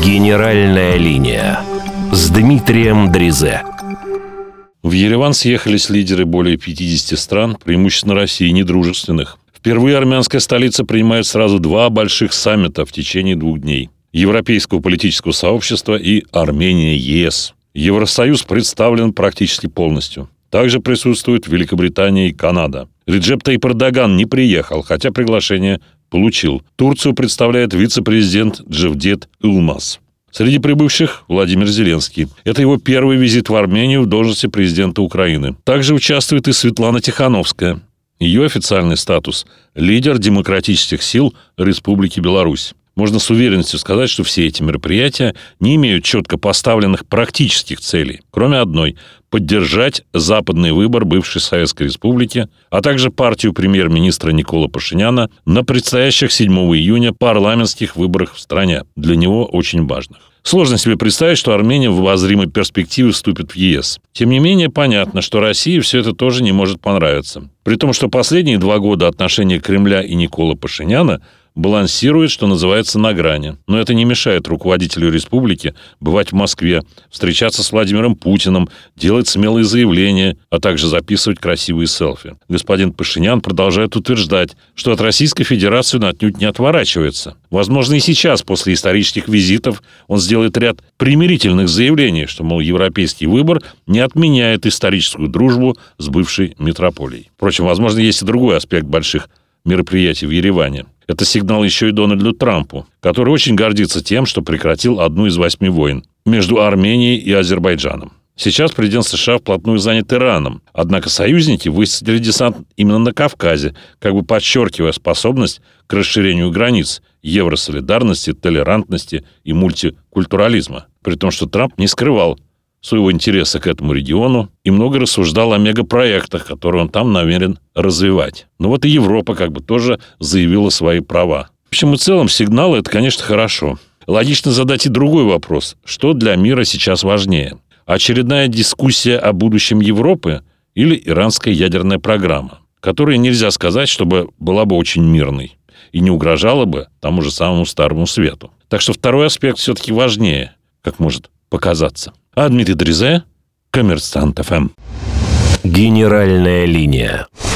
Генеральная линия с Дмитрием Дризе. В Ереван съехались лидеры более 50 стран, преимущественно России, недружественных. Впервые армянская столица принимает сразу два больших саммита в течение 2 дней. Европейского политического сообщества и Армения-ЕС. Евросоюз представлен практически полностью. Также присутствуют Великобритания и Канада. Реджеп Тайип Эрдоган не приехал, хотя приглашение получил. Турцию представляет вице-президент Джевдет Илмаз. Среди прибывших Владимир Зеленский. Это его первый визит в Армению в должности президента Украины. Также участвует и Светлана Тихановская. Ее официальный статус – лидер демократических сил Республики Беларусь. Можно с уверенностью сказать, что все эти мероприятия не имеют четко поставленных практических целей, кроме одной – поддержать западный выбор бывшей Советской Республики, а также партию премьер-министра Никола Пашиняна на предстоящих 7 июня парламентских выборах в стране, для него очень важных. Сложно себе представить, что Армения в обозримой перспективе вступит в ЕС. Тем не менее, понятно, что России все это тоже не может понравиться. При том, что последние 2 года отношения Кремля и Никола Пашиняна балансирует, что называется, на грани. Но это не мешает руководителю республики бывать в Москве, встречаться с Владимиром Путиным, делать смелые заявления, а также записывать красивые селфи. Господин Пашинян продолжает утверждать, что от Российской Федерации он отнюдь не отворачивается. Возможно, и сейчас, после исторических визитов, он сделает ряд примирительных заявлений, что, мол, европейский выбор не отменяет историческую дружбу с бывшей метрополией. Впрочем, возможно, есть и другой аспект больших мероприятий в Ереване. Это сигнал еще и Дональду Трампу, который очень гордится тем, что прекратил одну из 8 войн между Арменией и Азербайджаном. Сейчас президент США вплотную занят Ираном, однако союзники высадили десант именно на Кавказе, как бы подчеркивая способность к расширению границ, евросолидарности, толерантности и мультикультурализма. При том, что Трамп не скрывал своего интереса к этому региону и много рассуждал о мегапроектах, которые он там намерен развивать. Но вот и Европа как бы тоже заявила свои права. В общем и целом сигналы – это, конечно, хорошо. Логично задать и другой вопрос. Что для мира сейчас важнее? Очередная дискуссия о будущем Европы или иранская ядерная программа, которая нельзя сказать, чтобы была бы очень мирной и не угрожала бы тому же самому Старому Свету. Так что второй аспект все-таки важнее, как может показаться. А Дмитрий Дризе, Коммерсант ФМ. Генеральная линия.